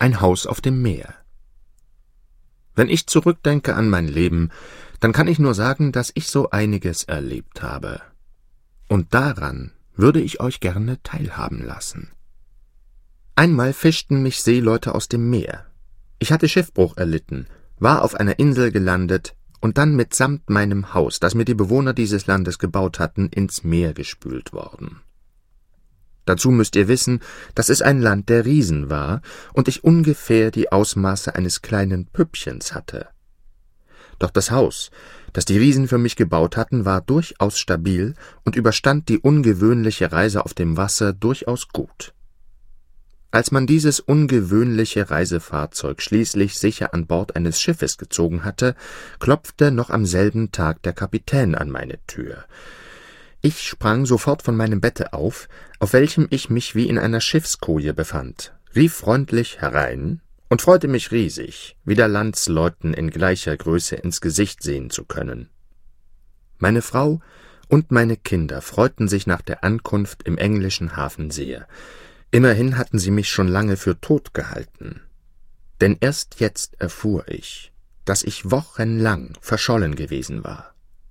Ein Haus auf dem Meer. Wenn ich zurückdenke an mein Leben, dann kann ich nur sagen, dass ich so einiges erlebt habe. Und daran würde ich euch gerne teilhaben lassen. Einmal fischten mich Seeleute aus dem Meer. Ich hatte Schiffbruch erlitten, war auf einer Insel gelandet und dann mitsamt meinem Haus, das mir die Bewohner dieses Landes gebaut hatten, ins Meer gespült worden. Dazu müsst ihr wissen, dass es ein Land der Riesen war und ich ungefähr die Ausmaße eines kleinen Püppchens hatte. Doch das Haus, das die Riesen für mich gebaut hatten, war durchaus stabil und überstand die ungewöhnliche Reise auf dem Wasser durchaus gut. Als man dieses ungewöhnliche Reisefahrzeug schließlich sicher an Bord eines Schiffes gezogen hatte, klopfte noch am selben Tag der Kapitän an meine Tür. Ich sprang sofort von meinem Bette auf welchem ich mich wie in einer Schiffskoje befand, rief freundlich herein und freute mich riesig, wieder Landsleuten in gleicher Größe ins Gesicht sehen zu können. Meine Frau und meine Kinder freuten sich nach der Ankunft im englischen Hafen sehr. Immerhin hatten sie mich schon lange für tot gehalten. Denn erst jetzt erfuhr ich, dass ich wochenlang verschollen gewesen war.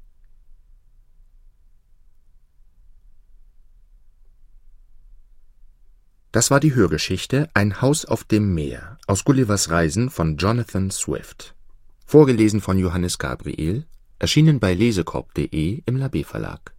Das war die Hörgeschichte »Ein Haus auf dem Meer« aus Gullivers Reisen von Jonathan Swift. Vorgelesen von Johannes Gabriel, erschienen bei lesekorb.de im Labé Verlag.